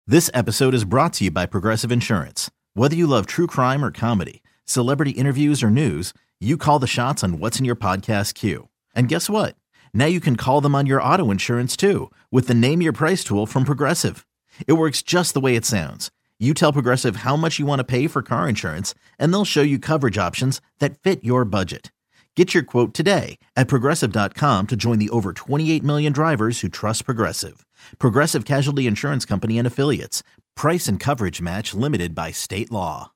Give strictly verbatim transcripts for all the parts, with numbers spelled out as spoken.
This episode is brought to you by Progressive Insurance. Whether you love true crime or comedy, celebrity interviews or news, you call the shots on what's in your podcast queue. And guess what? Now you can call them on your auto insurance too with the Name Your Price tool from Progressive. It works just the way it sounds. You tell Progressive how much you want to pay for car insurance, and they'll show you coverage options that fit your budget. Get your quote today at Progressive dot com to join the over twenty-eight million drivers who trust Progressive. Progressive Casualty Insurance Company and Affiliates. Price and coverage match limited by state law.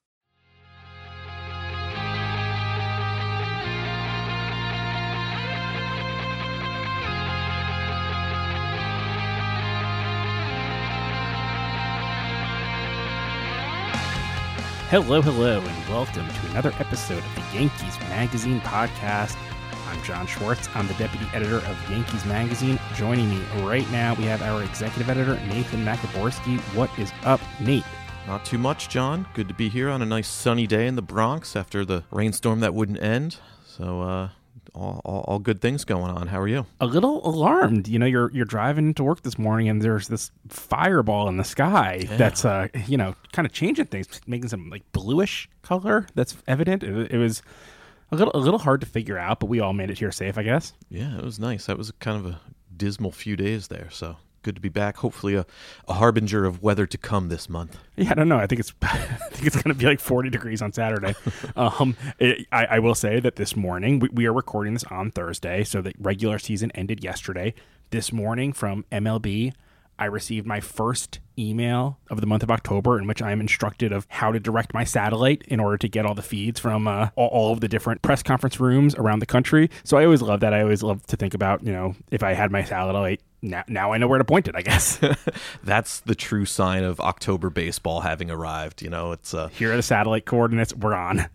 Hello, hello, and welcome to another episode of the Yankees Magazine podcast. I'm John Schwartz. I'm the deputy editor of Yankees Magazine. Joining me right now, we have our executive editor, Nathan Macaborski. What is up, Nate? Not too much, John. Good to be here on a nice sunny day in the Bronx after the rainstorm that wouldn't end. So, uh, all, all, all good things going on. How are you? A little alarmed. You know, you're you're driving to work this morning, and there's this fireball in the sky yeah. that's, uh, you know, kind of changing things, making some like bluish color that's evident. It, it was a little a little hard to figure out, but we all made it here safe, I guess. Yeah, it was nice. That was kind of a dismal few days there, so good to be back. Hopefully a, a harbinger of weather to come this month. Yeah, I don't know. I think it's I think it's going to be like forty degrees on Saturday. um, it, I, I will say that this morning, we, we are recording this on Thursday, so the regular season ended yesterday. This morning from M L B, I received my first email of the month of October in which I am instructed of how to direct my satellite in order to get all the feeds from uh, all, all of the different press conference rooms around the country. So I always love that. I always love to think about, you know, if I had my satellite, now, now I know where to point it, I guess. That's the true sign of October baseball having arrived. You know, it's uh, here are the satellite coordinates. We're on.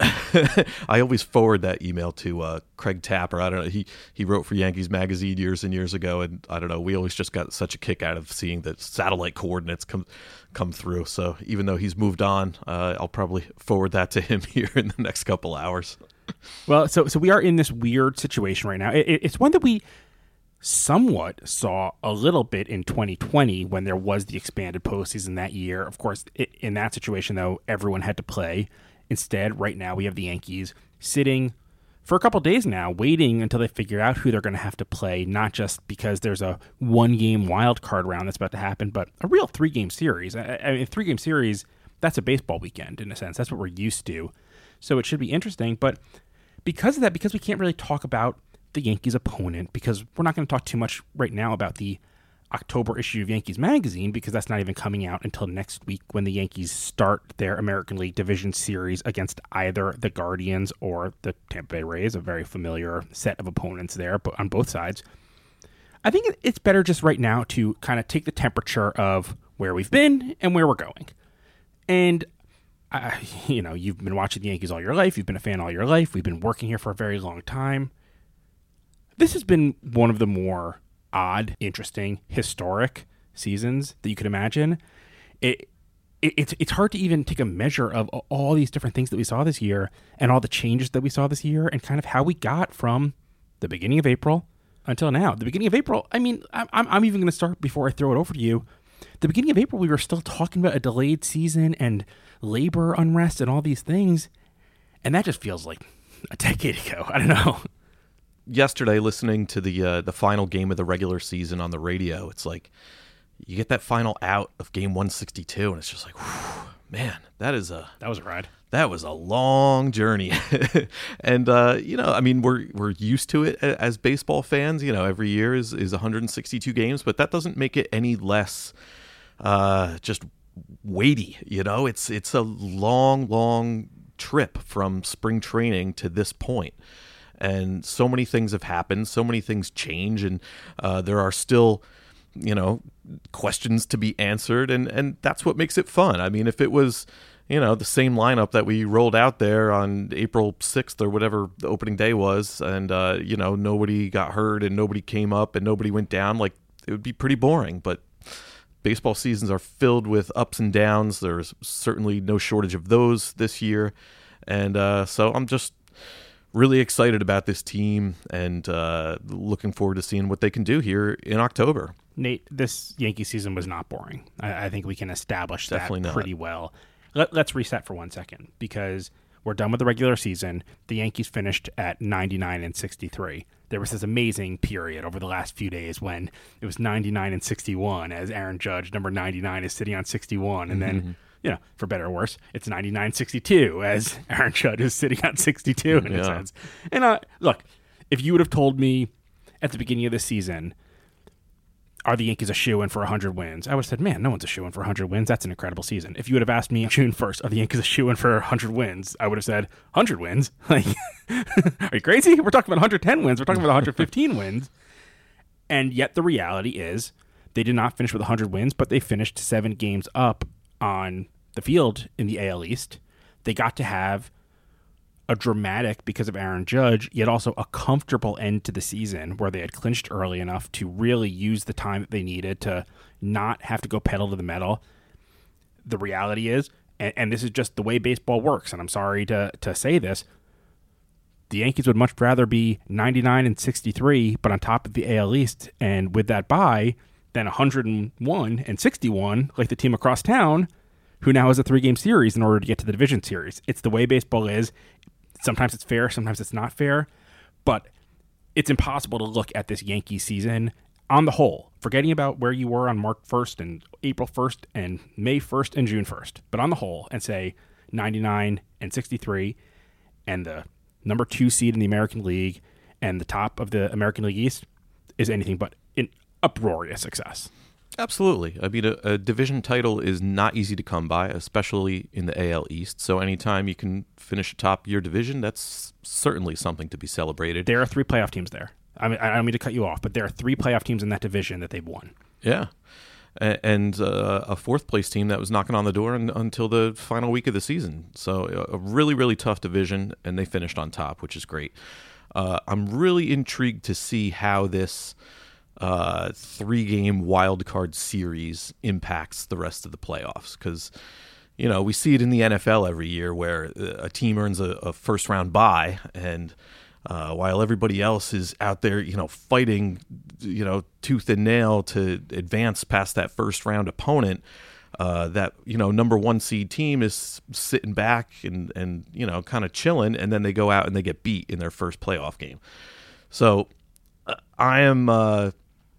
I always forward that email to uh, Craig Tapper. I don't know. He he wrote for Yankees Magazine years and years ago, and I don't know. We always just got such a kick out of seeing the satellite coordinates come come through. So even though he's moved on, uh, I'll probably forward that to him here in the next couple hours. Well, so so we are in this weird situation right now. It, it, it's one that we somewhat saw a little bit in twenty twenty when there was the expanded postseason that year. Of course, it, in that situation, though, everyone had to play. Instead, right now, we have the Yankees sitting for a couple days now, waiting until they figure out who they're going to have to play, not just because there's a one-game wild card round that's about to happen, but a real three-game series. I, I mean, a three-game series, that's a baseball weekend, in a sense. That's what we're used to. So it should be interesting, but because of that, because we can't really talk about the Yankees opponent, because we're not going to talk too much right now about the October issue of Yankees Magazine, because that's not even coming out until next week when the Yankees start their American League Division Series against either the Guardians or the Tampa Bay Rays, a very familiar set of opponents there but on both sides. I think it's better just right now to kind of take the temperature of where we've been and where we're going. And uh, you know, you've been watching the Yankees all your life. You've been a fan all your life. We've been working here for a very long time. This has been one of the more odd, interesting, historic seasons that you could imagine. It, it it's it's hard to even take a measure of all these different things that we saw this year and all the changes that we saw this year and kind of how we got from the beginning of April until now. The beginning of April, I mean, I'm I'm even going to start before I throw it over to you. The beginning of April, we were still talking about a delayed season and labor unrest and all these things, and that just feels like a decade ago. I don't know. Yesterday, listening to the uh, the final game of the regular season on the radio, it's like you get that final out of game one sixty-two, and it's just like, whew, man, that is a that was a ride. That was a long journey, and uh, you know, I mean, we're we're used to it as baseball fans. You know, every year is is one hundred sixty-two games, but that doesn't make it any less uh, just weighty. You know, it's it's a long, long trip from spring training to this point. And so many things have happened, so many things change, and uh, there are still, you know, questions to be answered, and, and that's what makes it fun. I mean, if it was, you know, the same lineup that we rolled out there on April sixth or whatever the opening day was, and, uh, you know, nobody got hurt and nobody came up and nobody went down, like, it would be pretty boring. But baseball seasons are filled with ups and downs. There's certainly no shortage of those this year. And uh, so I'm just really excited about this team and uh, looking forward to seeing what they can do here in October. Nate, this Yankee season was not boring. I, I think we can establish Definitely that not. pretty well. Let, let's reset for one second, because we're done with the regular season. The Yankees finished at ninety-nine and sixty-three. There was this amazing period over the last few days when it was ninety-nine and sixty-one, as Aaron Judge, number ninety-nine, is sitting on sixty-one. And then, you know, for better or worse, it's ninety-nine sixty-two, as Aaron Judge is sitting on sixty-two in Yeah. a sense. And uh, look, if you would have told me at the beginning of the season, are the Yankees a shoo-in for one hundred wins? I would have said, man, no one's a shoo-in for one hundred wins. That's an incredible season. If you would have asked me June first, are the Yankees a shoo-in for one hundred wins? I would have said, one hundred wins? Like, are you crazy? We're talking about one hundred ten wins. We're talking about one hundred fifteen wins. And yet the reality is they did not finish with one hundred wins, but they finished seven games up on the field in the A L East. They got to have a dramatic, because of Aaron Judge, yet also a comfortable end to the season where they had clinched early enough to really use the time that they needed to not have to go pedal to the metal. The reality is, and, and this is just the way baseball works, and I'm sorry to to say this, the Yankees would much rather be ninety-nine and sixty-three, but on top of the A L East, and with that bye, than one hundred one and sixty-one, like the team across town, who now has a three-game series in order to get to the division series. It's the way baseball is. Sometimes it's fair, sometimes it's not fair, but it's impossible to look at this Yankee season on the whole, forgetting about where you were on March first and April first and May first and June first, but on the whole, and say ninety-nine and sixty-three and the number two seed in the American League and the top of the American League East is anything but an uproarious success. Absolutely. I mean, a, a division title is not easy to come by, especially in the A L East. So anytime you can finish atop your division, that's certainly something to be celebrated. There are three playoff teams there. I mean, I don't mean to cut you off, but there are three playoff teams in that division that they've won. Yeah. A- And uh, a fourth place team that was knocking on the door un- until the final week of the season. So a really, really tough division, and they finished on top, which is great. Uh, I'm really intrigued to see how this uh, three-game wild card series impacts the rest of the playoffs, because you know we see it in the N F L every year where a team earns a, a first-round bye, and uh, while everybody else is out there, you know, fighting, you know, tooth and nail to advance past that first-round opponent, uh, that you know number one seed team is sitting back and and you know kind of chilling, and then they go out and they get beat in their first playoff game. So uh, I am. Uh,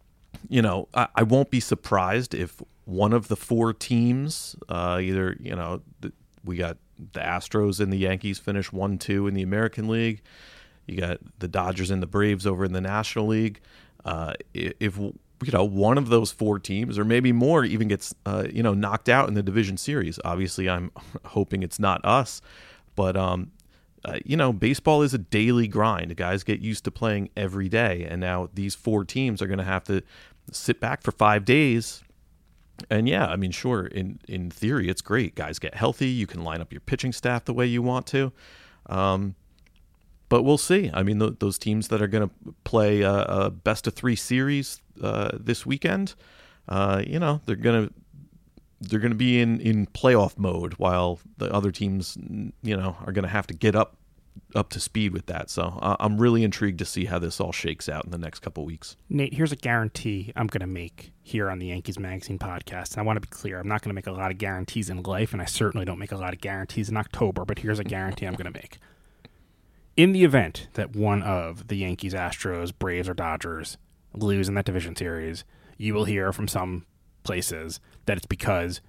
You know, I, I won't be surprised if one of the four teams, uh, either, you know, the, we got the Astros and the Yankees finish one two in the American League. You got the Dodgers and the Braves over in the National League. Uh, if, you know, one of those four teams or maybe more even gets, uh, you know, knocked out in the division series, obviously I'm hoping it's not us. But, um, uh, you know, baseball is a daily grind. Guys get used to playing every day. And now these four teams are going to have to sit back for five days. And yeah, I mean, sure, in, in theory, it's great. Guys get healthy. You can line up your pitching staff the way you want to. Um, but we'll see. I mean, th- those teams that are going to play a, a best of three series uh, this weekend, uh, you know, they're going to they're going to be in, in playoff mode while the other teams, you know, are going to have to get up up to speed with that. So uh, I'm really intrigued to see how this all shakes out in the next couple weeks. Nate, here's a guarantee I'm going to make here on the Yankees Magazine podcast. And I want to be clear, I'm not going to make a lot of guarantees in life, and I certainly don't make a lot of guarantees in October, but here's a guarantee I'm going to make. In the event that one of the Yankees, Astros, Braves, or Dodgers lose in that division series, you will hear from some places that it's because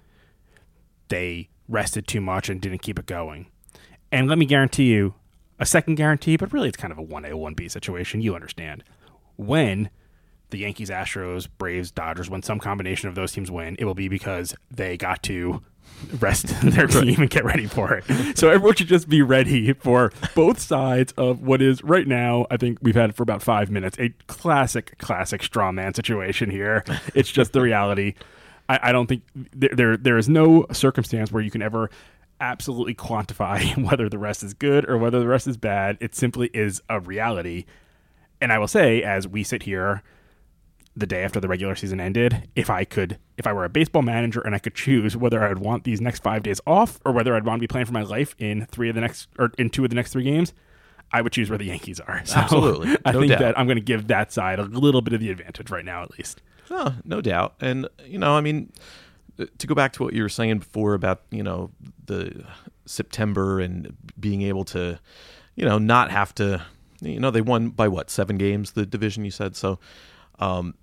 they rested too much and didn't keep it going. And let me guarantee you, a second guarantee, but really it's kind of a one A, one B situation. You understand. When the Yankees, Astros, Braves, Dodgers, when some combination of those teams win, it will be because they got to rest their team and get ready for it. So everyone should just be ready for both sides of what is right now, I think we've had for about five minutes, a classic, classic straw man situation here. It's just the reality. I, I don't think there, there there is no circumstance where you can ever absolutely quantify whether the rest is good or whether the rest is bad. It simply is a reality. And I will say, as we sit here the day after the regular season ended, if I could, if I were a baseball manager and I could choose whether I'd want these next five days off or whether I'd want to be playing for my life in three of the next, or in two of the next three games, I would choose where the Yankees are. So Absolutely. I No think doubt. that I'm going to give that side a little bit of the advantage right now, at least. Oh, no doubt. And, you know, I mean, to go back to what you were saying before about, you know, the September and being able to, you know, not have to, you know, they won by what, seven games, the division you said. So um,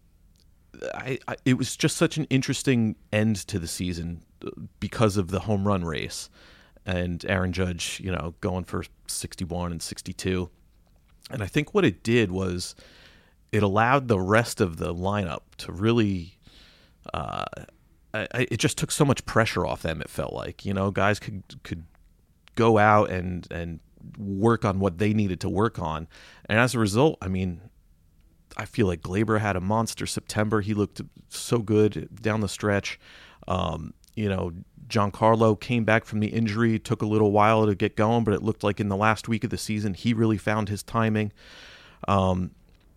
I, I it was just such an interesting end to the season because of the home run race and Aaron Judge, you know, going for sixty-one and sixty-two. And I think what it did was it allowed the rest of the lineup to really, uh, I, it just took so much pressure off them. It felt like, you know, guys could could go out and and work on what they needed to work on, and as a result, I mean, I feel like Gleyber had a monster September. He looked so good down the stretch. Um, you know, Giancarlo came back from the injury, took a little while to get going, but it looked like in the last week of the season he really found his timing. Um,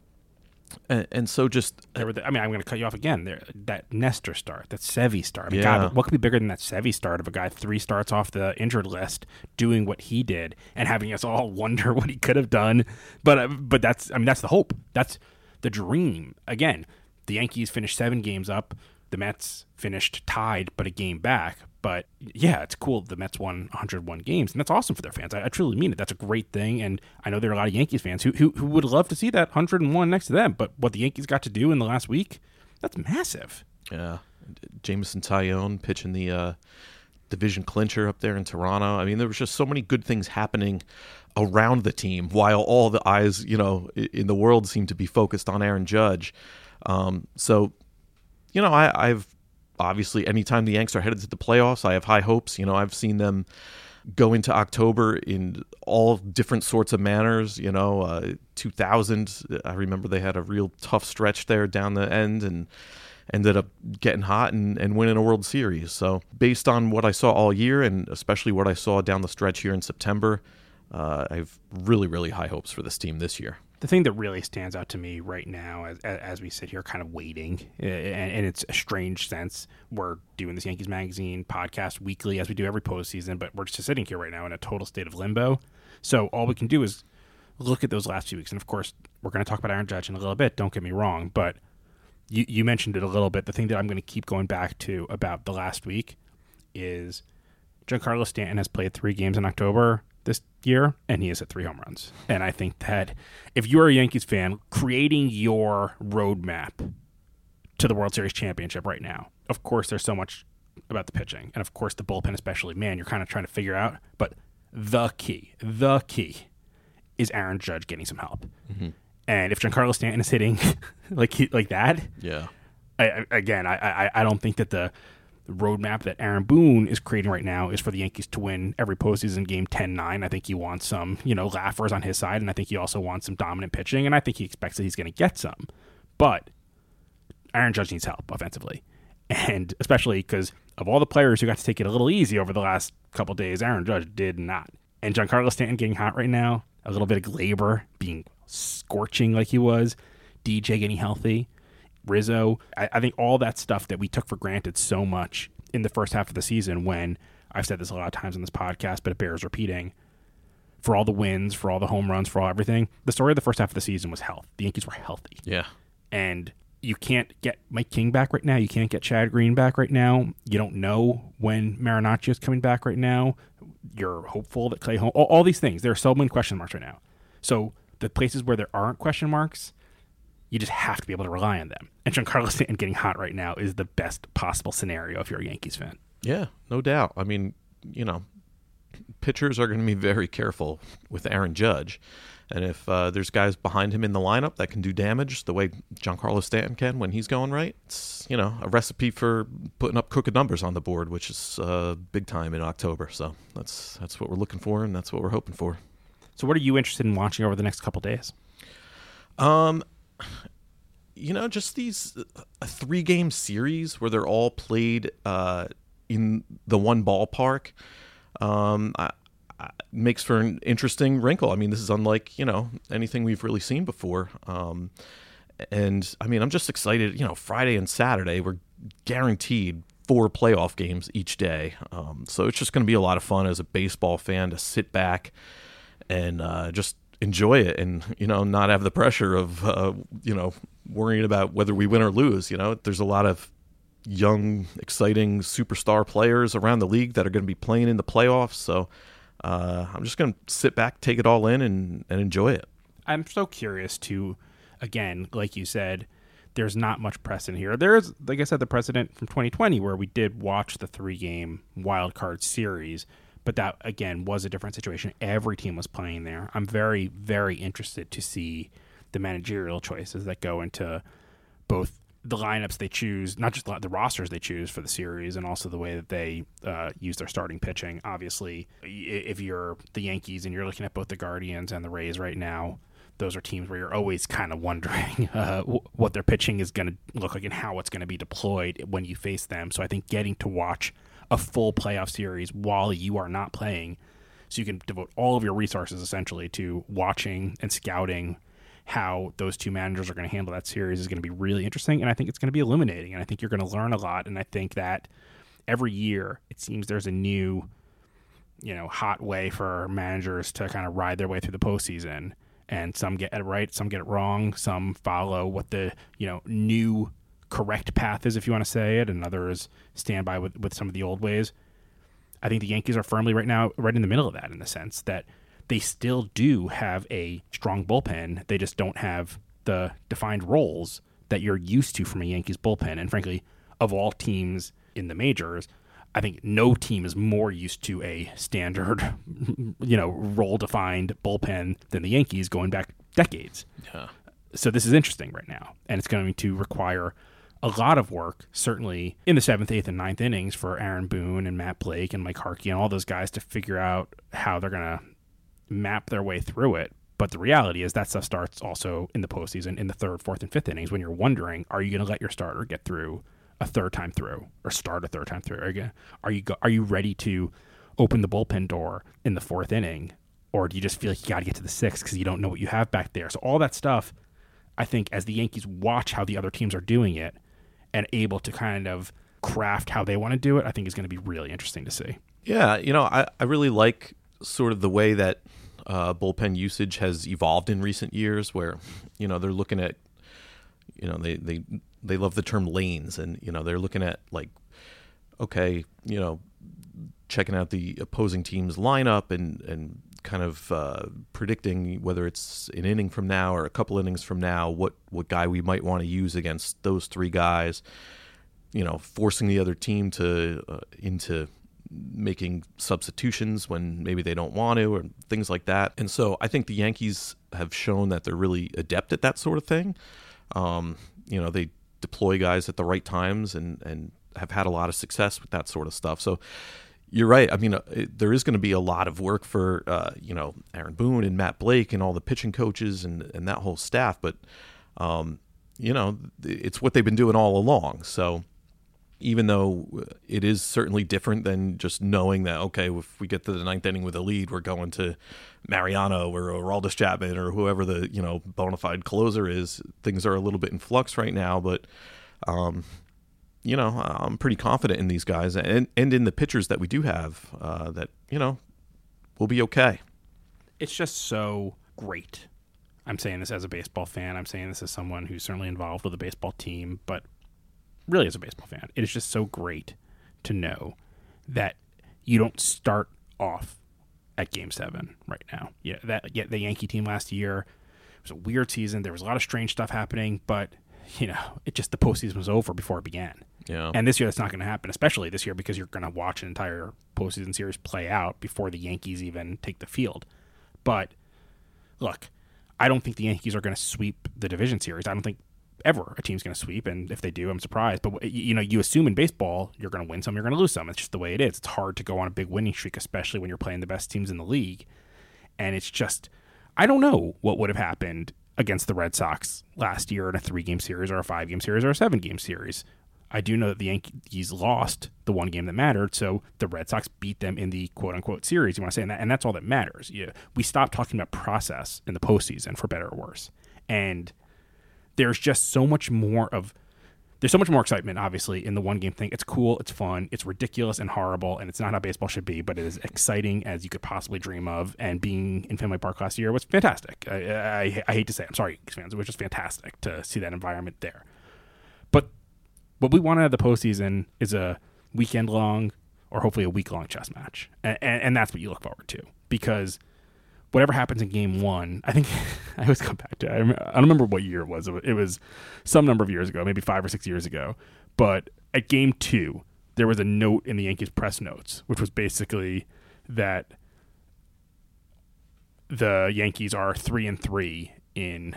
And, and so just, There were the, I mean, I'm going to cut you off again. There, that Nestor start, that Sevy start. I mean, Yeah. God, what could be bigger than that Sevy start of a guy three starts off the injured list, doing what he did, and having us all wonder what he could have done? But uh, but that's, I mean, that's the hope. That's the dream. Again, the Yankees finished seven games up. The Mets finished tied, but a game back. But yeah, it's cool. The Mets won one hundred one games, and that's awesome for their fans. I, I truly mean it. That's a great thing, and I know there are a lot of Yankees fans who, who who would love to see that one hundred one next to them. But what the Yankees got to do in the last week, that's massive. yeah, Jameson Taillon pitching the uh, division clincher up there in Toronto. I mean, there was just so many good things happening around the team while all the eyes, you know, in the world seemed to be focused on Aaron Judge. Um, so, you know, I, I've obviously, anytime the Yanks are headed to the playoffs, I have high hopes. You know, I've seen them go into October in all different sorts of manners. You know, uh, two thousand, I remember they had a real tough stretch there down the end and ended up getting hot and, and winning a World Series. So based on what I saw all year, and especially what I saw down the stretch here in September, uh, I have really, really high hopes for this team this year. The thing that really stands out to me right now, as as we sit here kind of waiting, and, and it's a strange sense, we're doing this Yankees Magazine podcast weekly as we do every postseason, but we're just sitting here right now in a total state of limbo. So all we can do is look at those last few weeks. And of course, we're going to talk about Aaron Judge in a little bit, don't get me wrong, but you, you mentioned it a little bit. The thing that I'm going to keep going back to about the last week is Giancarlo Stanton has played three games in October this year, and he has hit three home runs. And I think that if you're a Yankees fan, creating your roadmap to the World Series championship right now, of course, there's so much about the pitching, and of course, the bullpen especially, man, you're kind of trying to figure out, but the key, the key is Aaron Judge getting some help. Mm-hmm. And if Giancarlo Stanton is hitting like he, like that, Yeah. I, I, again, I, I I don't think that the roadmap that Aaron Boone is creating right now is for the Yankees to win every postseason game ten nine. I think he wants some, you know, laughers on his side, and I think he also wants some dominant pitching, and I think he expects that he's going to get some. But Aaron Judge needs help offensively, and especially because of all the players who got to take it a little easy over the last couple days, Aaron Judge did not. And Giancarlo Stanton getting hot right now, a little bit of Gleyber being scorching like he was, D J getting healthy, Rizzo. I, I think all that stuff that we took for granted so much in the first half of the season, when I've said this a lot of times on this podcast, but it bears repeating, for all the wins, for all the home runs, for all everything, the story of the first half of the season was health. The Yankees were healthy. Yeah. And you can't get Mike King back right now. You can't get Chad Green back right now. You don't know when Marinaccio is coming back right now. You're hopeful that Clay Holmes, all, all these things, there are so many question marks right now. So the places where there aren't question marks, you just have to be able to rely on them. And Giancarlo Stanton getting hot right now is the best possible scenario if you're a Yankees fan. Yeah, no doubt. I mean, you know, pitchers are going to be very careful with Aaron Judge. And if uh, there's guys behind him in the lineup that can do damage the way Giancarlo Stanton can when he's going right, it's, you know, a recipe for putting up crooked numbers on the board, which is uh, big time in October. So that's that's what we're looking for, and that's what we're hoping for. So what are you interested in watching over the next couple days? Um, you know, just these a three game series where they're all played uh, in the one ballpark. Um, I, I, makes for an interesting wrinkle. I mean, this is unlike, you know, anything we've really seen before. Um, and I mean, I'm just excited. You know, Friday and Saturday we're guaranteed four playoff games each day. Um, so it's just going to be a lot of fun as a baseball fan to sit back and uh, just enjoy it and, you know, not have the pressure of, uh, you know, worrying about whether we win or lose. You know, there's a lot of young, exciting superstar players around the league that are going to be playing in the playoffs. So uh, I'm just going to sit back, take it all in, and, and enjoy it. I'm so curious to, again, like you said, there's not much precedent here. There is, like I said, the precedent from twenty twenty where we did watch the three-game wild card series, but that, again, was a different situation. Every team was playing there. I'm very, very interested to see the managerial choices that go into both the lineups they choose, not just the rosters they choose for the series, and also the way that they uh, use their starting pitching. Obviously, if you're the Yankees and you're looking at both the Guardians and the Rays right now, those are teams where you're always kind of wondering uh, what their pitching is going to look like and how it's going to be deployed when you face them. So I think getting to watch a full playoff series while you are not playing, so you can devote all of your resources essentially to watching and scouting how those two managers are going to handle that series is going to be really interesting. And I think it's going to be illuminating. And I think you're going to learn a lot. And I think that every year it seems there's a new, you know, hot way for managers to kind of ride their way through the postseason. And some get it right, some get it wrong, some follow what the, you know, new correct path is, if you want to say it, and others stand by with, with some of the old ways. I think the Yankees are firmly right now right in the middle of that, in the sense that they still do have a strong bullpen. They just don't have the defined roles that you're used to from a Yankees bullpen. And frankly, of all teams in the majors, I think no team is more used to a standard, you know, role-defined bullpen than the Yankees going back decades. Yeah. So this is interesting right now, and it's going to require a lot of work, certainly in the seventh, eighth, and ninth innings for Aaron Boone and Matt Blake and Mike Harkey and all those guys to figure out how they're going to map their way through it. But the reality is that stuff starts also in the postseason, in the third, fourth, and fifth innings, when you're wondering, are you going to let your starter get through a third time through, or start a third time through? Are you are you, are you ready to open the bullpen door in the fourth inning, or do you just feel like you got to get to the sixth because you don't know what you have back there? So all that stuff, I think, as the Yankees watch how the other teams are doing it and able to kind of craft how they want to do it, I think is going to be really interesting to see. Yeah, you know, I, I really like sort of the way that uh, bullpen usage has evolved in recent years, where, you know, they're looking at, you know, they they. They love the term lanes, and, you know, they're looking at, like, okay, you know, checking out the opposing team's lineup and, and kind of uh, predicting whether it's an inning from now or a couple innings from now, what, what guy we might want to use against those three guys, you know, forcing the other team to uh, into making substitutions when maybe they don't want to, or things like that. And so I think the Yankees have shown that they're really adept at that sort of thing. Um, you know, they deploy guys at the right times and, and have had a lot of success with that sort of stuff. So you're right. I mean, uh, it, there is going to be a lot of work for, uh, you know, Aaron Boone and Matt Blake and all the pitching coaches and, and that whole staff. But, um, you know, it's what they've been doing all along. So even though it is certainly different than just knowing that, okay, if we get to the ninth inning with a lead, we're going to Mariano or Aroldis Chapman or whoever the, you know, bona fide closer is. Things are a little bit in flux right now, but, um, you know, I'm pretty confident in these guys and, and in the pitchers that we do have uh, that, you know, will be okay. It's just so great. I'm saying this as a baseball fan. I'm saying this as someone who's certainly involved with a baseball team, but really as a baseball fan, it is just so great to know that you don't start off at game seven right now. Yeah, that yeah, the Yankee team last year, it was a weird season. There was a lot of strange stuff happening, but, you know, it just, the postseason was over before it began. Yeah. And this year that's not going to happen, especially this year, because you're going to watch an entire postseason series play out before the Yankees even take the field. But look, I don't think the Yankees are going to sweep the division series. I don't think ever a team's going to sweep, and if they do, I'm surprised. But, you know, you assume in baseball you're going to win some, you're going to lose some. It's just the way it is. It's hard to go on a big winning streak, especially when you're playing the best teams in the league. And it's just, I don't know what would have happened against the Red Sox last year in a three-game series or a five-game series or a seven-game series. I do know that the Yankees lost the one game that mattered, so the Red Sox beat them in the quote-unquote series, you want to say, and, that, and that's all that matters. You, we stopped talking about process in the postseason, for better or worse. And there's just so much more of there's so much more excitement, obviously, in the one game thing. It's cool, it's fun, it's ridiculous and horrible, and it's not how baseball should be, but it is exciting as you could possibly dream of. And being in Fenway Park last year was fantastic. I, I, I hate to say it, I'm sorry, Yankees fans, it was just fantastic to see that environment there. But what we want out of the postseason is a weekend long, or hopefully a week long chess match, and, and, and that's what you look forward to, because whatever happens in game one, I think I always come back to it. I, remember, I don't remember what year it was. It was some number of years ago, maybe five or six years ago. But at game two, there was a note in the Yankees press notes, which was basically that the Yankees are three and three in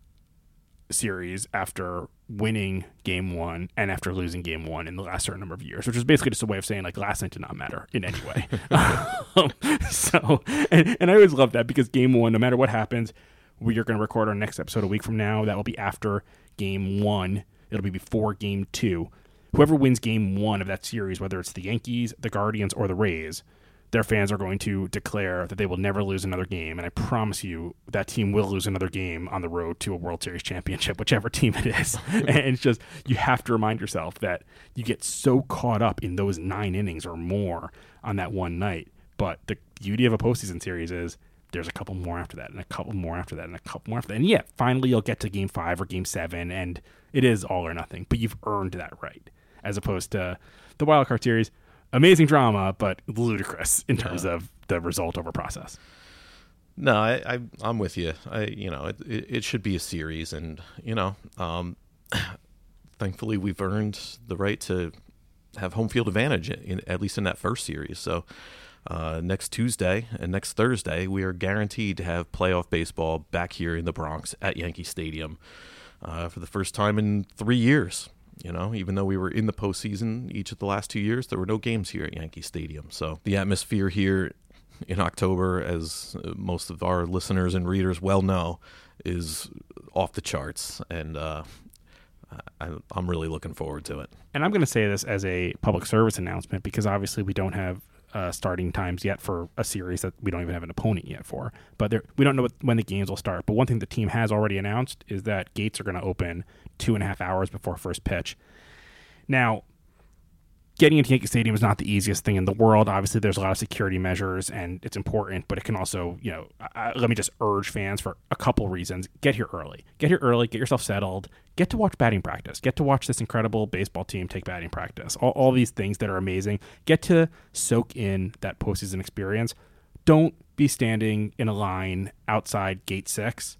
series after winning game one and after losing game one in the last certain number of years, which is basically just a way of saying like last night did not matter in any way. um, so, and, and I always love that, because game one, no matter what happens, we are going to record our next episode a week from now. That will be after game one. It'll be before game two. Whoever wins game one of that series, whether it's the Yankees, the Guardians, or the Rays, their fans are going to declare that they will never lose another game. And I promise you that team will lose another game on the road to a World Series championship, whichever team it is. And it's just, you have to remind yourself that you get so caught up in those nine innings or more on that one night. But the beauty of a postseason series is there's a couple more after that, and a couple more after that, and a couple more after that. And yeah, finally you'll get to game five or game seven, and it is all or nothing. But you've earned that right, as opposed to the wild card series. Amazing drama, but ludicrous in terms yeah. of the result over process. No, I, I I'm with you. I you know it, it should be a series, and you know, um, thankfully we've earned the right to have home field advantage in, at least in that first series. So uh, next Tuesday and next Thursday, we are guaranteed to have playoff baseball back here in the Bronx at Yankee Stadium uh, for the first time in three years. You know, even though we were in the postseason each of the last two years, there were no games here at Yankee Stadium. So the atmosphere here in October, as most of our listeners and readers well know, is off the charts. And uh, I, I'm really looking forward to it. And I'm going to say this as a public service announcement, because obviously we don't have uh, starting times yet for a series that we don't even have an opponent yet for. But there, we don't know what, when the games will start. But one thing the team has already announced is that gates are going to open two and a half hours before first pitch. Now, getting into Yankee Stadium is not the easiest thing in the world. Obviously, there's a lot of security measures, and it's important, but it can also, you know, I, let me just urge fans for a couple reasons. Get here early. Get here early. Get yourself settled. Get to watch batting practice. Get to watch this incredible baseball team take batting practice. All, all these things that are amazing. Get to soak in that postseason experience. Don't be standing in a line outside gate six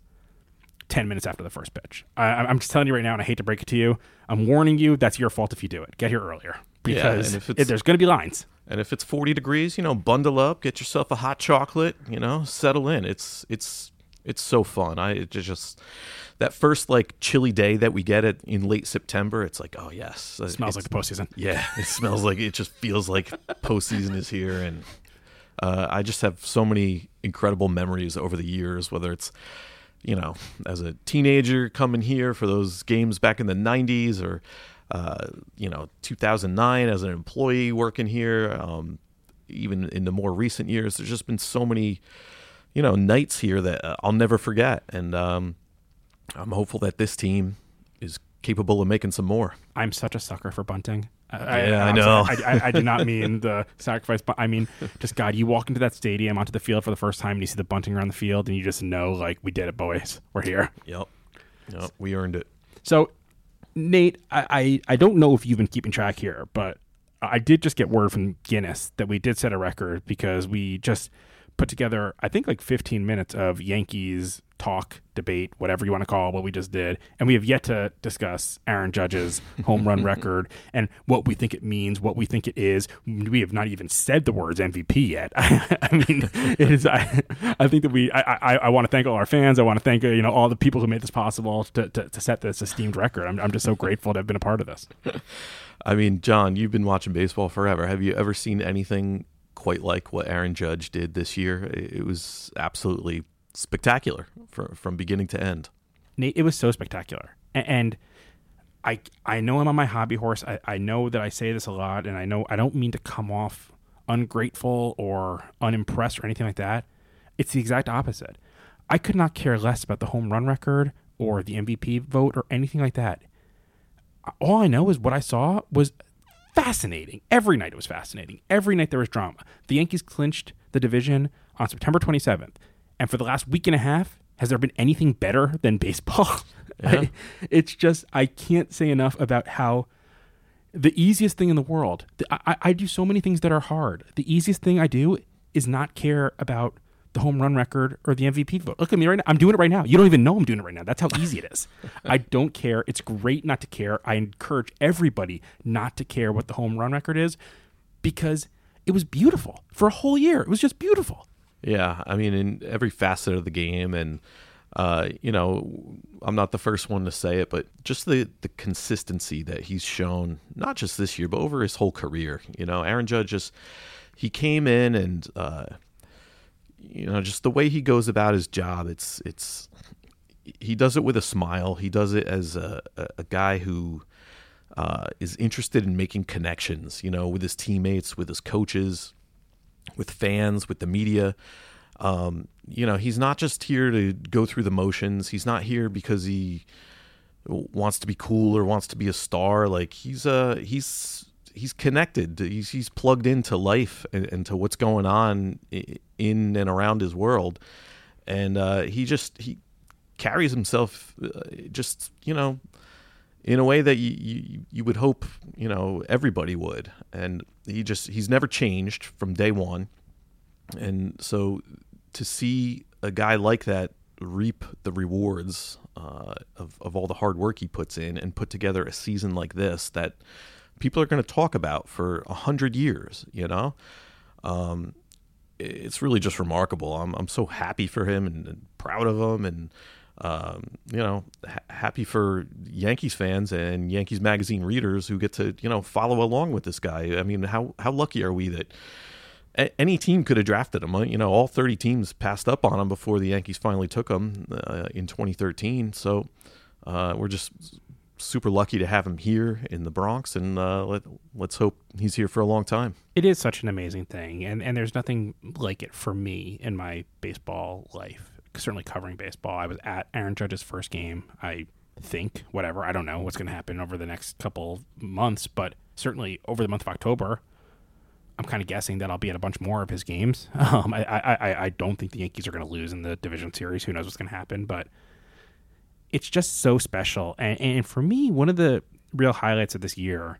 ten minutes after the first pitch. I, I'm just telling you right now, and I hate to break it to you, I'm warning you, that's your fault if you do it. Get here earlier, because yeah, if if there's going to be lines. And if it's forty degrees, you know, bundle up, get yourself a hot chocolate, you know, settle in. It's it's it's so fun. I it just that first like chilly day that we get it in late September, it's like, oh yes, it smells like the postseason. Yeah, it smells like, it just feels like postseason is here. And uh, I just have so many incredible memories over the years, whether it's, you know, as a teenager coming here for those games back in the nineties, or, uh, you know, two thousand nine as an employee working here. Um, even in the more recent years, there's just been so many, you know, nights here that uh, I'll never forget. And um, I'm hopeful that this team is capable of making some more. I'm such a sucker for bunting. I, yeah, I, I know. I, I, I do not mean the sacrifice, but I mean, just God, you walk into that stadium, onto the field for the first time, and you see the bunting around the field, and you just know, like, we did it, boys. We're here. Yep. Yep. We earned it. So, Nate, I, I, I don't know if you've been keeping track here, but I did just get word from Guinness that we did set a record, because we just put together, I think, like fifteen minutes of Yankees talk, debate, whatever you want to call it, what we just did. And we have yet to discuss Aaron Judge's home run record and what we think it means, what we think it is. We have not even said the words M V P yet. I mean, it is, I, I think that we, I, I, I want to thank all our fans. I want to thank, you know, all the people who made this possible to, to, to set this esteemed record. I'm, I'm just so grateful to have been a part of this. I mean, John, you've been watching baseball forever. Have you ever seen anything quite like what Aaron Judge did this year? It was absolutely spectacular from, from beginning to end. Nate, it was so spectacular. And I I know I'm on my hobby horse. I, I know that I say this a lot, and I know I don't mean to come off ungrateful or unimpressed or anything like that. It's the exact opposite. I could not care less about the home run record or the M V P vote or anything like that. all I know is what I saw was fascinating. Every night it was fascinating. Every night there was drama. The Yankees clinched the division on September twenty-seventh. And for the last week and a half, has there been anything better than baseball? Yeah. I, it's just, I can't say enough about how the easiest thing in the world, I, I do so many things that are hard. The easiest thing I do is not care about the home run record or the M V P vote. Look at me right now. I'm doing it right now. You don't even know I'm doing it right now. That's how easy it is. I don't care. It's great not to care. I encourage everybody not to care what the home run record is because it was beautiful for a whole year. It was just beautiful. Yeah, I mean, in every facet of the game, and uh, you know, I'm not the first one to say it, but just the the consistency that he's shown, not just this year, but over his whole career. You know, Aaron Judge just he came in and uh, you know, just the way he goes about his job, it's it's he does it with a smile. He does it as a a, a guy who uh, is interested in making connections. You know, with his teammates, with his coaches, with fans, with the media. Um, you know, he's not just here to go through the motions. He's not here because he wants to be cool or wants to be a star. Like he's uh he's he's connected. He's he's plugged into life and, and to what's going on in and around his world. And uh, he just he carries himself uh, just, you know, in a way that you, you you would hope, you know, everybody would. And he just he's never changed from day one. And so to see a guy like that reap the rewards uh, of, of all the hard work he puts in and put together a season like this that people are going to talk about for a hundred years, you know, um, it's really just remarkable. I'm I'm so happy for him and, and proud of him, and um, you know, ha- happy for Yankees fans and Yankees magazine readers who get to, you know, follow along with this guy. I mean, how how lucky are we that any team could have drafted him? You know, all thirty teams passed up on him before the Yankees finally took him uh, in twenty thirteen. So uh, we're just super lucky to have him here in the Bronx, and uh, let, let's hope he's here for a long time. It is such an amazing thing, and, and there's nothing like it for me in my baseball life. Certainly covering baseball. I was at Aaron Judge's first game, I think, whatever. I don't know what's going to happen over the next couple months, but certainly over the month of October, I'm kind of guessing that I'll be at a bunch more of his games. Um, I, I, I don't think the Yankees are going to lose in the division series. Who knows what's going to happen? But it's just so special. And, and for me, one of the real highlights of this year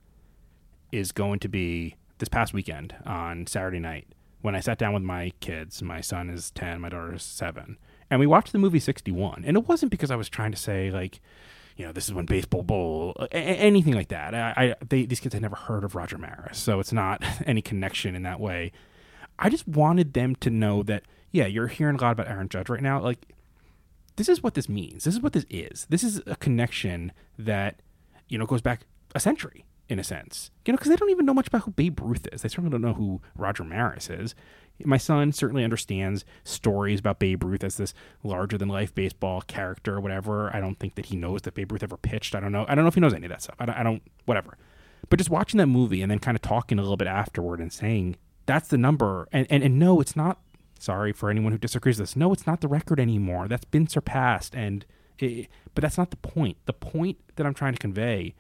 is going to be this past weekend on Saturday night when I sat down with my kids. My son is ten, my daughter is seven. And we watched the movie sixty-one. And it wasn't because I was trying to say, like, you know, this is when baseball bowl, a- anything like that. I, I they, these kids had never heard of Roger Maris, so it's not any connection in that way. I just wanted them to know that, yeah, you're hearing a lot about Aaron Judge right now. Like, this is what this means. This is what this is. This is a connection that, you know, goes back a century in a sense. You know, because they don't even know much about who Babe Ruth is. They certainly don't know who Roger Maris is. My son certainly understands stories about Babe Ruth as this larger-than-life baseball character or whatever. I don't think that he knows that Babe Ruth ever pitched. I don't know. I don't know if he knows any of that stuff. I don't, I don't whatever. But just watching that movie and then kind of talking a little bit afterward and saying, that's the number. And, and, and no, it's not. Sorry for anyone who disagrees with this. No, it's not the record anymore. That's been surpassed. And it, but that's not the point. The point that I'm trying to convey,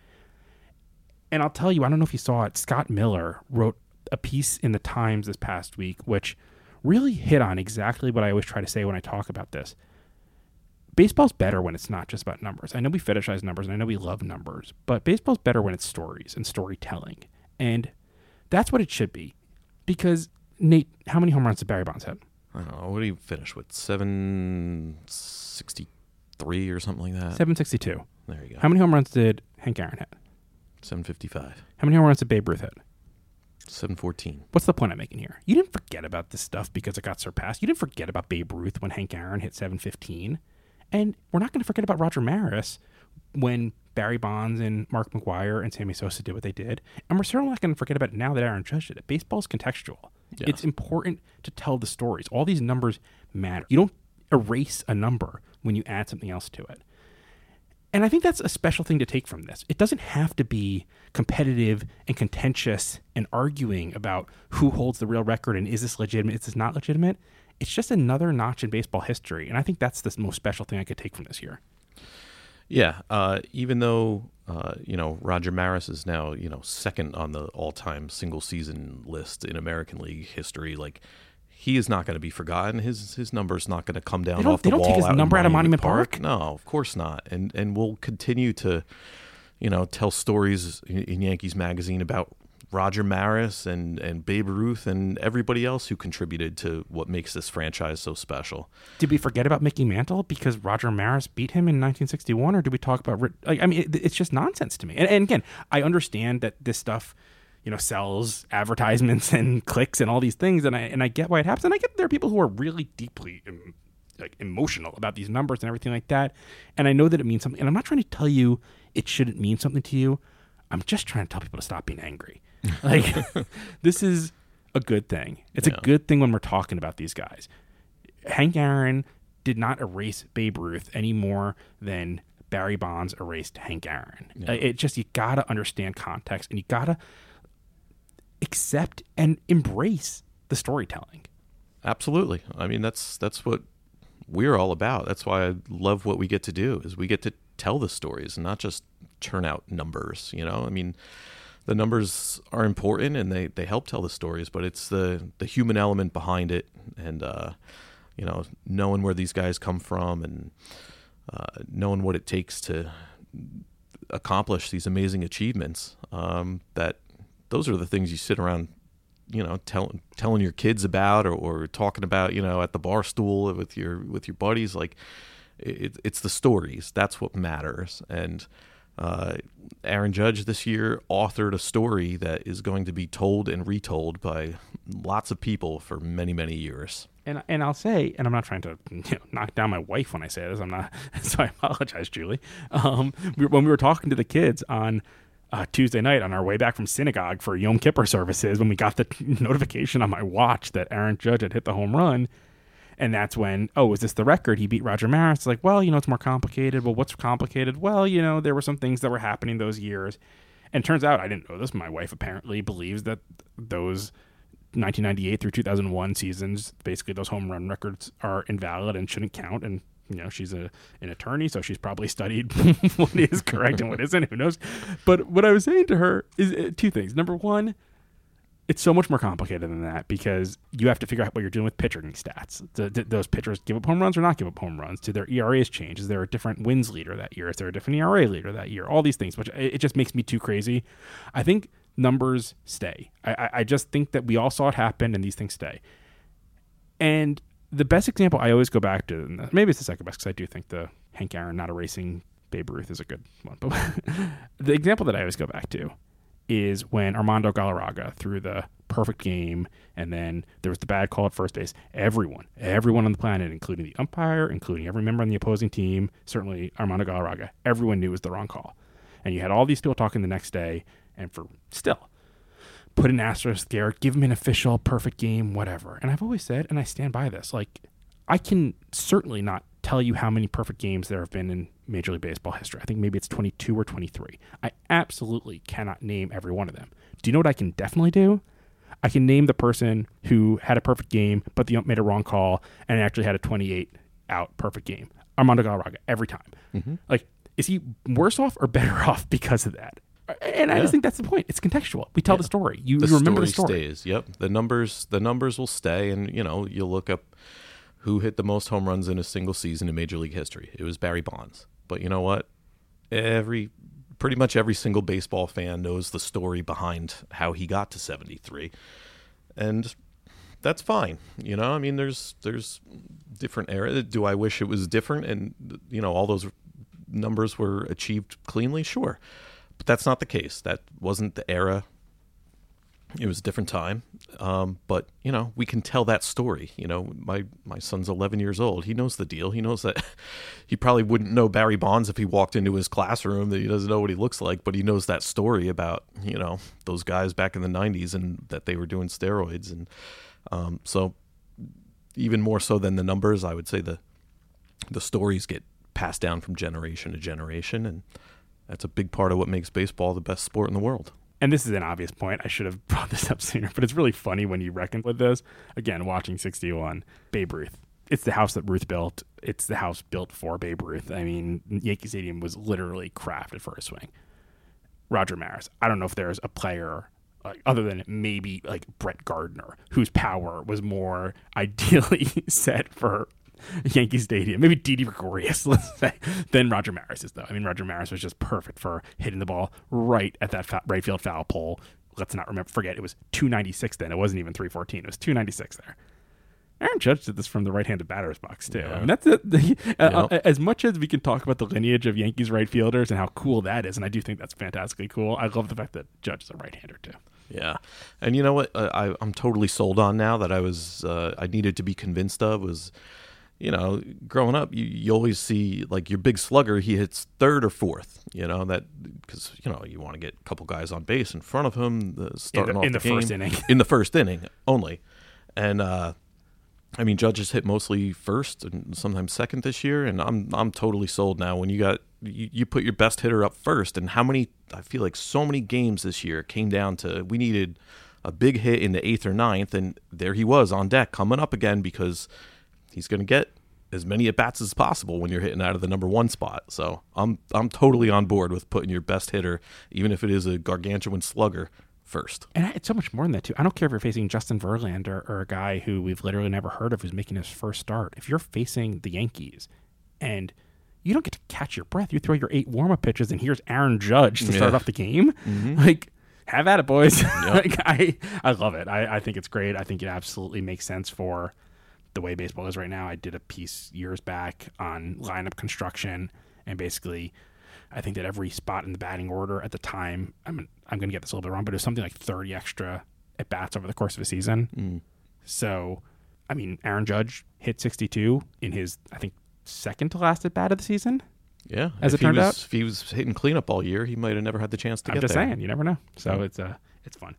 and I'll tell you, I don't know if you saw it, Scott Miller wrote a piece in the Times this past week, which really hit on exactly what I always try to say when I talk about this. Baseball's better when it's not just about numbers. I know we fetishize numbers, and I know we love numbers, but baseball's better when it's stories and storytelling. And that's what it should be. Because, Nate, how many home runs did Barry Bonds hit? I don't know. What do you finish with? seven sixty-three or something like that? seven sixty-two. There you go. How many home runs did Hank Aaron hit? seven fifty-five. How many home runs did Babe Ruth hit? seven fourteen. What's the point I'm making here? You didn't forget about this stuff because it got surpassed. You didn't forget about Babe Ruth when Hank Aaron hit seven fifteen. And we're not going to forget about Roger Maris when Barry Bonds and Mark McGwire and Sammy Sosa did what they did. And we're certainly not going to forget about it now that Aaron Judge did it. Baseball's contextual. Yes. It's important to tell the stories. All these numbers matter. You don't erase a number when you add something else to it. And I think that's a special thing to take from this. It doesn't have to be competitive and contentious and arguing about who holds the real record and is this legitimate, is this not legitimate. It's just another notch in baseball history. And I think that's the most special thing I could take from this year. Yeah, uh, even though uh, you know Roger Maris is now you know second on the all-time single-season list in American League history, like he is not going to be forgotten. His his number's not going to come down off the wall. They don't take his out number out of Monument Park. Park. No, of course not. And and we'll continue to you know tell stories in, in Yankees Magazine about Roger Maris and, and Babe Ruth and everybody else who contributed to what makes this franchise so special. Did we forget about Mickey Mantle because Roger Maris beat him in nineteen sixty-one, or did we talk about? Like, I mean, it, it's just nonsense to me. And, and again, I understand that this stuff, you know, sells advertisements and clicks and all these things, and I and I get why it happens. And I get there are people who are really deeply um, like emotional about these numbers and everything like that. And I know that it means something. And I'm not trying to tell you it shouldn't mean something to you. I'm just trying to tell people to stop being angry. Like, this is a good thing. It's yeah. a good thing when we're talking about these guys. Hank Aaron did not erase Babe Ruth any more than Barry Bonds erased Hank Aaron. Yeah. It just, you got to understand context, and you got to accept and embrace the storytelling. Absolutely. I mean, that's that's what we're all about. That's why I love what we get to do, is we get to tell the stories and not just turn out numbers. You know, I mean, the numbers are important and they, they help tell the stories, but it's the, the human element behind it, and uh, you know, knowing where these guys come from, and uh, knowing what it takes to accomplish these amazing achievements. Um, that those are the things you sit around, you know, telling telling your kids about, or, or talking about, you know, at the bar stool with your with your buddies. Like, it, it's the stories. That's what matters. And Uh, Aaron Judge this year authored a story that is going to be told and retold by lots of people for many, many years. And and I'll say, and I'm not trying to you know, knock down my wife when I say this. I'm not, so I apologize, Julie. Um, we, when we were talking to the kids on uh, Tuesday night on our way back from synagogue for Yom Kippur services, when we got the notification on my watch that Aaron Judge had hit the home run. And that's when, oh, is this the record? He beat Roger Maris. It's like, well, you know, it's more complicated. Well, what's complicated? Well, you know, there were some things that were happening those years. And it turns out, I didn't know this, my wife apparently believes that those nineteen ninety-eight through two thousand one seasons, basically those home run records are invalid and shouldn't count. And, you know, she's a an attorney, so she's probably studied what is correct and what isn't. Who knows? But what I was saying to her is uh, two things. Number one, it's so much more complicated than that, because you have to figure out what you're doing with pitching stats. Do, do those pitchers give up home runs or not give up home runs? Do their E R As change? Is there a different wins leader that year? Is there a different E R A leader that year? All these things, which it just makes me too crazy. I think numbers stay. I, I just think that we all saw it happen, and these things stay. And the best example I always go back to, and maybe it's the second best, because I do think the Hank Aaron not erasing Babe Ruth is a good one. But the example that I always go back to is when Armando Galarraga threw the perfect game, and then there was the bad call at first base. Everyone, everyone on the planet, including the umpire, including every member on the opposing team, certainly Armando Galarraga, everyone knew it was the wrong call. And you had all these people talking the next day, and for still, put an asterisk there, give him an official perfect game, whatever. And I've always said, and I stand by this, like, I can certainly not tell you how many perfect games there have been in Major League Baseball history. I think maybe it's twenty-two or twenty-three. I absolutely cannot name every one of them. Do you know what I can definitely do? I can name the person who had a perfect game, but the ump made a wrong call and actually had a twenty-eight out perfect game. Armando Galarraga, every time. Mm-hmm. Like, is he worse off or better off because of that? And I yeah. just think that's the point. It's contextual. We tell yeah. the story. You, the you remember story the story. Stays. Yep. The numbers, the numbers will stay, and you know, you'll look up who hit the most home runs in a single season in Major League history. It was Barry Bonds. But you know what? Every pretty much every single baseball fan knows the story behind how he got to seventy-three. And that's fine. You know, I mean, there's there's different era. Do I wish it was different and, you know, all those numbers were achieved cleanly? Sure. But that's not the case. That wasn't the era. It was a different time. Um, but, you know, we can tell that story. You know, my, my son's eleven years old. He knows the deal. He knows that he probably wouldn't know Barry Bonds if he walked into his classroom, that he doesn't know what he looks like, but he knows that story about, you know, those guys back in the nineties and that they were doing steroids. And um, so even more so than the numbers, I would say the the stories get passed down from generation to generation. And that's a big part of what makes baseball the best sport in the world. And this is an obvious point. I should have brought this up sooner, but it's really funny when you reckon with this. Again, watching sixty-one, Babe Ruth, it's the house that Ruth built. It's the house built for Babe Ruth. I mean, Yankee Stadium was literally crafted for a swing. Roger Maris. I don't know if there's a player like, other than maybe like Brett Gardner, whose power was more ideally set for Yankee Stadium. Maybe Didi Gregorius, let's say, than Roger Maris is, though. I mean, Roger Maris was just perfect for hitting the ball right at that fa- right field foul pole. Let's not remember, forget, it was two ninety-six then. It wasn't even three fourteen. It was two ninety-six there. Aaron Judge did this from the right-handed batter's box, too. Yeah. I mean, that's it. The, uh, yep. As much as we can talk about the lineage of Yankees right fielders and how cool that is, and I do think that's fantastically cool, I love the fact that Judge is a right-hander, too. Yeah. And you know what uh, I, I'm totally sold on now that I was uh, I needed to be convinced of was, you know, growing up, you, you always see, like, your big slugger, he hits third or fourth, you know, that because, you know, you want to get a couple guys on base in front of him, the, starting in the, off in the, the first game, inning. In the first inning only. And, uh, I mean, Judge has hit mostly first and sometimes second this year, and I'm I'm totally sold now. When you got you, you put your best hitter up first, and how many? I feel like so many games this year came down to we needed a big hit in the eighth or ninth, and there he was on deck coming up again because he's going to get as many at bats as possible when you're hitting out of the number one spot. So I'm I'm totally on board with putting your best hitter, even if it is a gargantuan slugger, first. And it's so much more than that, too. I don't care if you're facing Justin Verlander or a guy who we've literally never heard of who's making his first start. If you're facing the Yankees and you don't get to catch your breath, you throw your eight warm-up pitches and here's Aaron Judge to start yeah. off the game. Mm-hmm. Like, have at it, boys. Yep. like, I, I love it. I, I think it's great. I think it absolutely makes sense for the way baseball is right now. I did a piece years back on lineup construction, and basically I think that every spot in the batting order at the time, I'm I'm going to get this a little bit wrong, but it was something like thirty extra at bats over the course of a season. Mm. So, I mean, Aaron Judge hit sixty-two in his, I think, second to last at bat of the season. Yeah, as if it turned was, out, if he was hitting cleanup all year, he might have never had the chance to I'm get just there. saying, you never know. So yeah. it's uh, it's fun.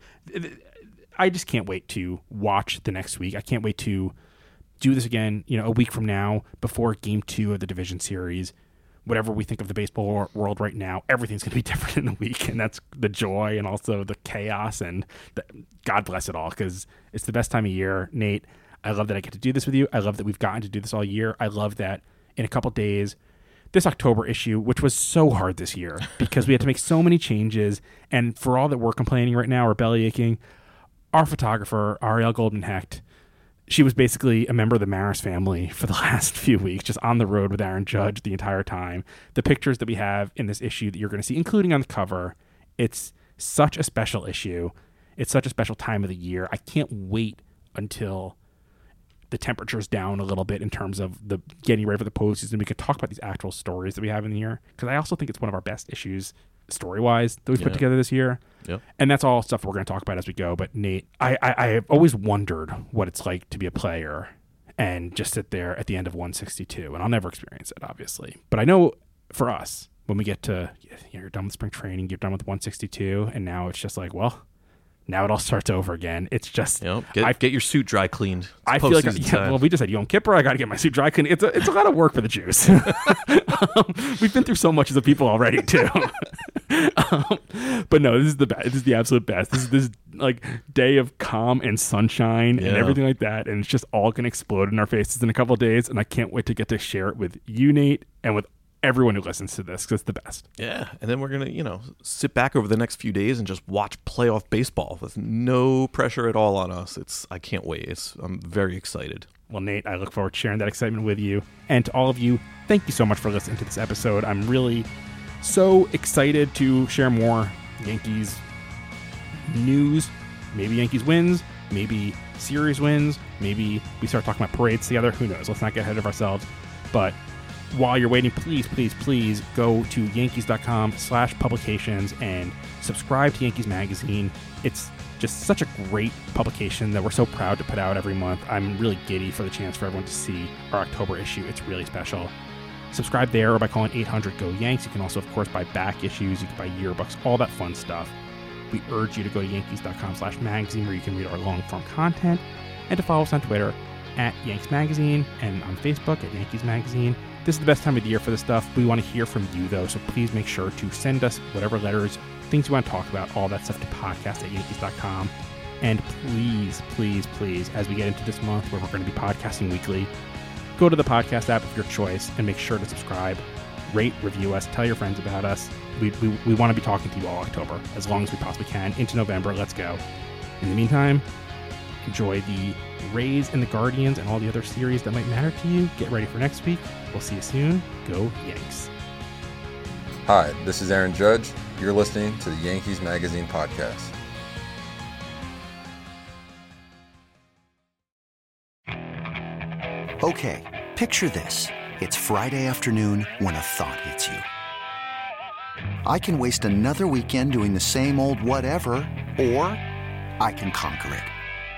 I just can't wait to watch the next week. I can't wait to do this again. You know, a week from now, before Game Two of the division series. Whatever we think of the baseball world right now, everything's going to be different in a week, and that's the joy and also the chaos, and the, God bless it all, because it's the best time of year. Nate, I love that I get to do this with you. I love that we've gotten to do this all year. I love that in a couple days, this October issue, which was so hard this year because we had to make so many changes, and for all that we're complaining right now or belly aching, our photographer, Ariel Goldman-Hecht, she was basically a member of the Maris family for the last few weeks, just on the road with Aaron Judge the entire time. The pictures that we have in this issue that you're going to see, including on the cover, it's such a special issue. It's such a special time of the year. I can't wait until the temperature's down a little bit in terms of the getting ready for the postseason. We could talk about these actual stories that we have in the year, because I also think it's one of our best issues story-wise that we've yeah. put together this year. Yep. And that's all stuff we're going to talk about as we go. But Nate, I, I, I have always wondered what it's like to be a player and just sit there at the end of one sixty-two. And I'll never experience it, obviously. But I know for us, when we get to, you're done with spring training, you're done with one sixty-two, and now it's just like, well, now it all starts over again. It's just yep. get, I, get your suit dry cleaned. It's I feel like, yeah, well, we just had Yom Kippur. I got to get my suit dry cleaned. It's a, it's a lot of work for the Jews. um, we've been through so much as a people already, too. um, but no, this is the best. This is the absolute best. This is this like day of calm and sunshine yeah. and everything like that, and it's just all going to explode in our faces in a couple of days. And I can't wait to get to share it with you, Nate, and with everyone who listens to this, because it's the best. Yeah, and then we're gonna, you know, sit back over the next few days and just watch playoff baseball with no pressure at all on us. It's I can't wait. It's I'm very excited. Well, Nate, I look forward to sharing that excitement with you, and to all of you, thank you so much for listening to this episode. I'm really so excited to share more Yankees news. Maybe Yankees wins, maybe series wins, maybe we start talking about parades together. Who knows? Let's not get ahead of ourselves. But while you're waiting, please, please, please go to yankees.com slash publications and subscribe to Yankees Magazine. It's just such a great publication that we're so proud to put out every month. I'm really giddy for the chance for everyone to see our October issue. It's really special. Subscribe there or by calling eight hundred G O Yanks. You can also, of course, buy back issues. You can buy yearbooks, all that fun stuff. We urge you to go to yankees.com slash magazine where you can read our long-form content, and to follow us on Twitter at Yanks Magazine and on Facebook at Yankees Magazine. This is the best time of the year for this stuff. We want to hear from you, though, so please make sure to send us whatever letters, things you want to talk about, all that stuff to podcast at yankees dot com. And please, please, please, as we get into this month where we're going to be podcasting weekly, go to the podcast app of your choice and make sure to subscribe, rate, review us, tell your friends about us. We, we, we want to be talking to you all October, as long as we possibly can. Into November, let's go. In the meantime, enjoy the Rays and the Guardians and all the other series that might matter to you. Get ready for next week. We'll see you soon. Go Yanks. Hi, this is Aaron Judge. You're listening to the Yankees Magazine podcast. Okay, picture this. It's Friday afternoon when a thought hits you. I can waste another weekend doing the same old whatever, or I can conquer it.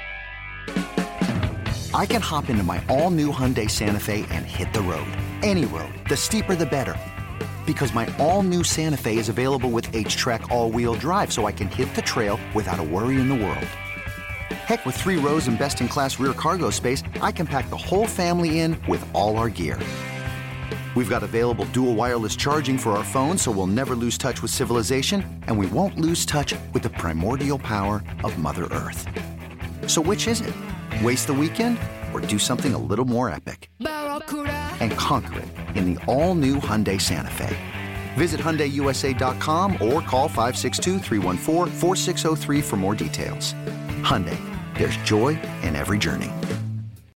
I can hop into my all-new Hyundai Santa Fe and hit the road. Any road. The steeper the better. Because my all-new Santa Fe is available with H-Track all-wheel drive, so I can hit the trail without a worry in the world. Heck, with three rows and best-in-class rear cargo space, I can pack the whole family in with all our gear. We've got available dual wireless charging for our phones, so we'll never lose touch with civilization, and we won't lose touch with the primordial power of Mother Earth. So which is it? Waste the weekend or do something a little more epic? And conquer it in the all-new Hyundai Santa Fe. Visit Hyundai U S A dot com or call five six two, three one four, four six zero three for more details. Hyundai, there's joy in every journey.